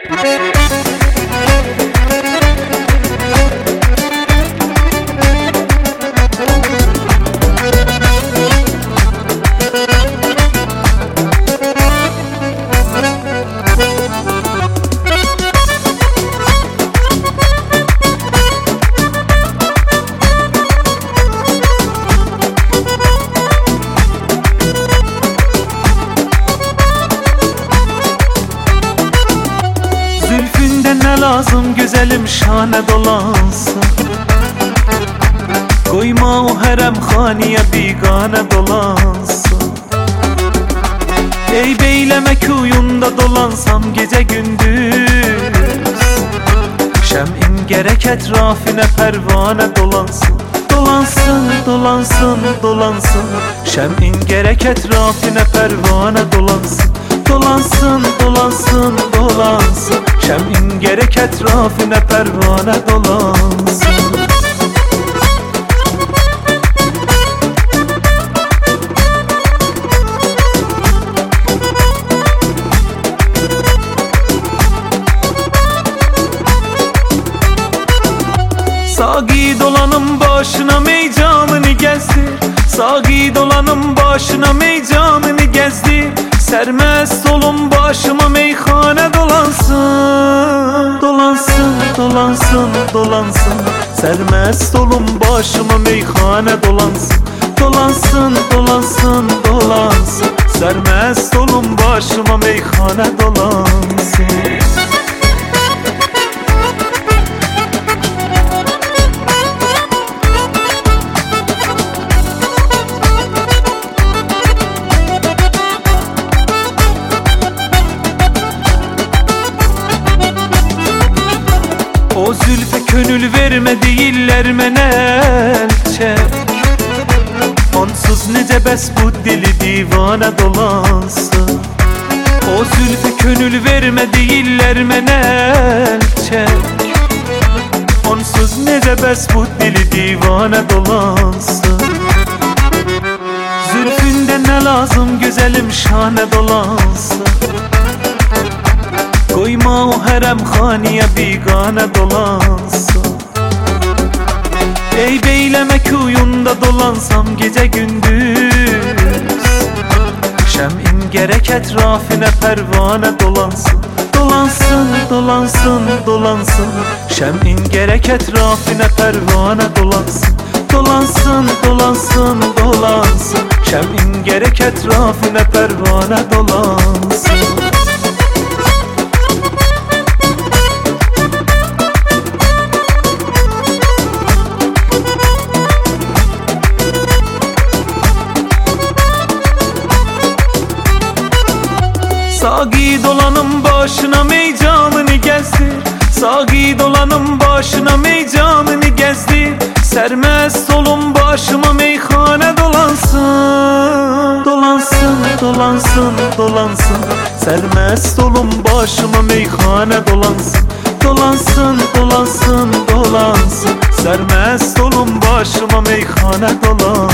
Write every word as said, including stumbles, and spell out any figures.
Ne lazım güzelim şane dolansın, koyma o herem haniye bigane dolansın. Ey beyleme kuyunda dolansam gece gündüz, şem'in gerek etrafine pervane dolansın. Dolansın, dolansın, dolansın, şem'in gerek etrafine pervane dolansın. Dolansın, dolansın, dolansın, şem'in gerek etrafine pervane dolansın. Sağ dolanım başına meycanını gezdi, sağ dolanım başına meycanını gezdi. Sermest olun başıma meyhane dolansın. Dolansın, dolansın, dolansın, sermest olun başıma meyhane dolansın. Dolansın, dolansın, dolansın, sermest olun başıma meyhane dolansın. O zülfe könül verme değiller menel çek, onsuz nece bes bu dili divane dolansın. O zülfe könül verme değiller menel çek, onsuz nece bes bu dili divane dolansın. Zülfünde ne lazım güzelim şane dolansın, koyma o herem haniye bigane dolansın. Ey beyleme kuyunda dolansam gece gündüz, şem'in gerek etrafine pervane dolansın. Dolansın, dolansın, dolansın, şem'in gerek etrafine pervane dolansın. Dolansın, dolansın, dolansın, şem'in gerek etrafine pervane dolansın. Sağ dolanım başına meycanını gezdi, sağ dolanım başına meycanını gezdi. Sermest olun başıma meyhane dolansın. Dolansın, dolansın, dolansın, sermest olun başıma meyhane dolansın. Dolansın, dolansın, dolansın, sermest olun başıma meyhane dolansın.